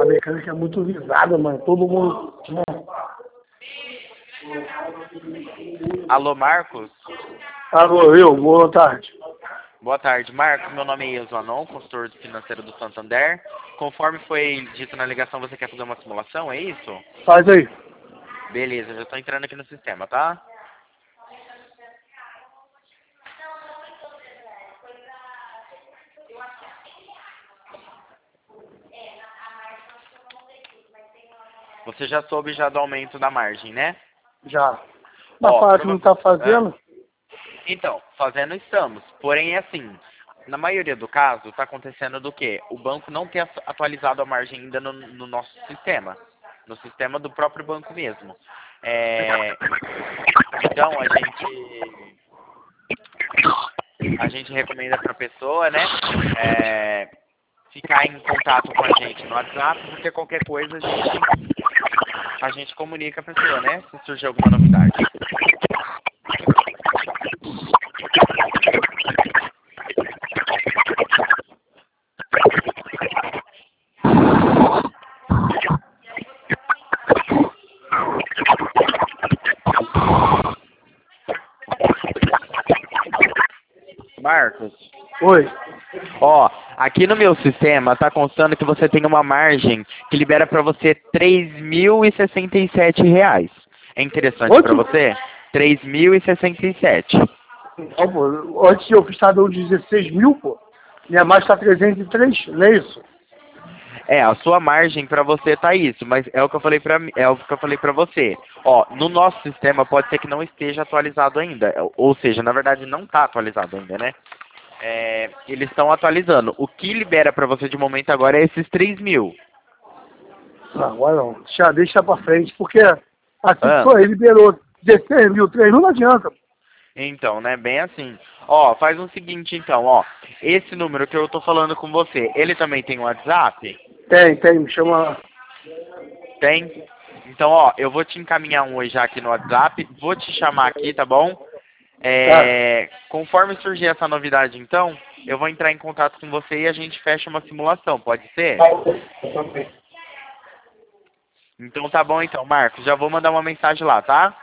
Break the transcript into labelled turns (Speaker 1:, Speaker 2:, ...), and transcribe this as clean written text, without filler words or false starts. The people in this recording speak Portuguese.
Speaker 1: A mecânica é muito visada, mano. Todo mundo...
Speaker 2: Alô, Marcos?
Speaker 1: Alô, boa tarde.
Speaker 2: Boa tarde, Marcos. Meu nome é Ilzanon, consultor financeiro do Santander. Conforme foi dito na ligação, você quer fazer uma simulação, é isso?
Speaker 1: Faz aí.
Speaker 2: Beleza, já estou entrando aqui no sistema, tá? Você já soube já do aumento da margem, né?
Speaker 1: Já. Mas fala que não tá fazendo?
Speaker 2: Então, fazendo estamos. Porém, é assim, na maioria do caso, está acontecendo do quê? O banco não tem atualizado a margem ainda no nosso sistema. No sistema do próprio banco mesmo. Então, a gente recomenda para a pessoa, né? Ficar em contato com a gente no WhatsApp, porque qualquer coisa a gente comunica a pessoa, né? Se surgir alguma novidade. Marcos.
Speaker 1: Oi.
Speaker 2: Ó, aqui no meu sistema tá constando que você tem uma margem que libera para você R$ 3.067. É interessante para você? 3.067.
Speaker 1: Não, pô. Antes eu fiz cada um 16 mil, pô. Minha margem tá 303, não é isso?
Speaker 2: A sua margem para você tá isso, mas é o que eu falei para você. Ó, no nosso sistema pode ser que não esteja atualizado ainda, ou seja, na verdade não tá atualizado ainda, né? Eles estão atualizando. O que libera para você de momento agora é esses 3.000.
Speaker 1: Não, agora não. Deixa pra frente, porque assim foi, liberou 16 mil, 3 mil não adianta.
Speaker 2: Então, né, bem assim. Ó, faz o seguinte então, ó. Esse número que eu tô falando com você, ele também tem WhatsApp?
Speaker 1: Tem, me chama.
Speaker 2: Tem? Então, ó, eu vou te encaminhar um oi já aqui no WhatsApp, vou te chamar aqui, tá bom? Conforme surgir essa novidade, então, eu vou entrar em contato com você e a gente fecha uma simulação, pode ser? Então tá bom então, Marcos, já vou mandar uma mensagem lá, tá?